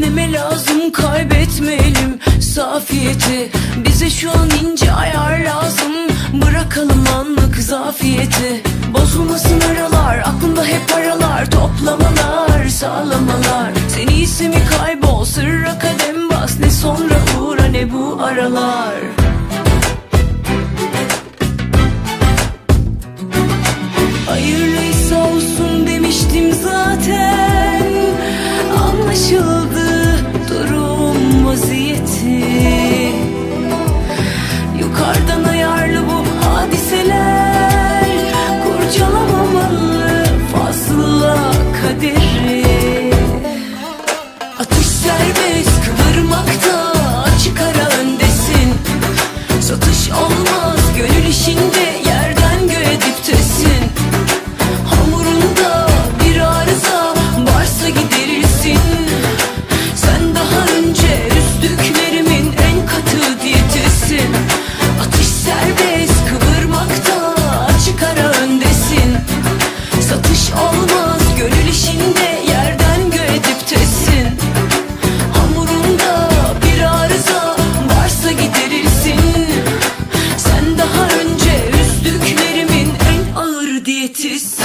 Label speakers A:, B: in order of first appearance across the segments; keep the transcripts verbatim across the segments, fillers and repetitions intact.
A: neme lazım, kaybetmeyelim safiyeti. Bize şu an ince ayar lazım, bırakalım anlık zafiyeti. Bozulmasın aralar, aklımda hep paralar, toplamalar, sağlamalar. Sen iyisi mi kaybol, sırra kadem bas, ne sonra uğra ne bu aralar. Hayırlıysa olsun demiştim zaten, anlaşıldı durum vaziyeti. Yukarıdan ayarlı bu hadiseler, kurcalamamalı fazla kaderi. Atış serbest, kıvırmakta açık ara öndesin. Satış olmaz gönül işinde, yerden göğe diptesin. Hamurunda bir arıza varsa giderirsin. Sen daha önce üzdüklerimin en katı diyetisin. Atış serbest, kıvırmakta açık ara öndesin. Satış olmaz gönül işinde, yerden göğe diptesin. Hamurunda bir arıza varsa giderirsin. Sen daha önce üzdüklerimin en ağır diyetisin.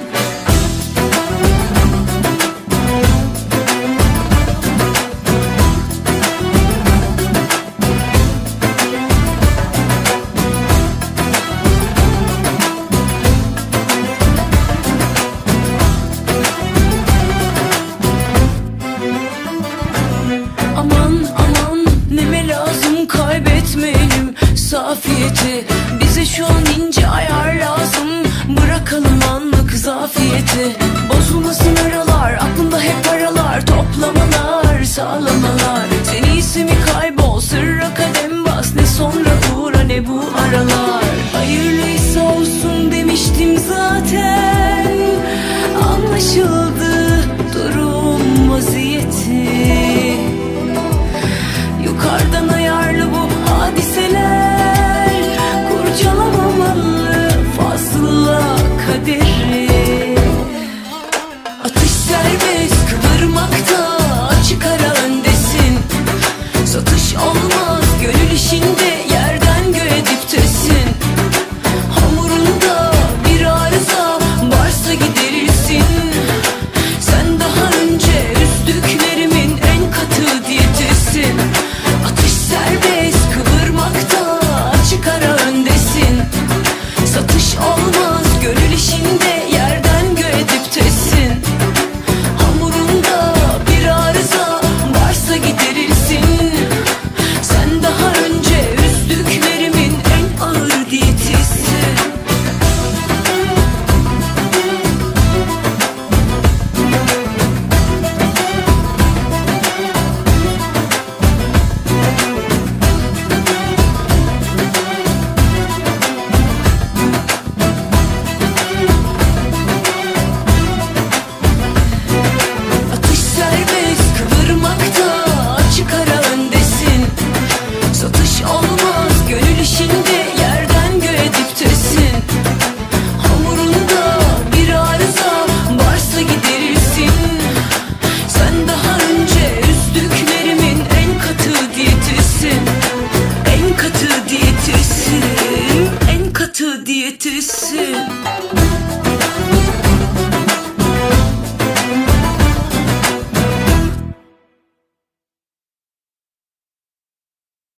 A: Aman aman neme lazım, kaybetmeyelim safiyeti. Bize şu an ince ayar lazım, bırakalım anlık zafiyeti. Bozulmasın aralar, aklımda hep paralar, toplamalar, sağlamalar. Sen iyisi mi kaybol, sırra kadem bas, ne sonra uğra ne bu aralar. Hayırlıysa olsun demiştim zaten, anlaşıldı durum vaziyeti. Yukarıdan ayarlı bu hadiseler, kurcalamamalı fazla kaderi.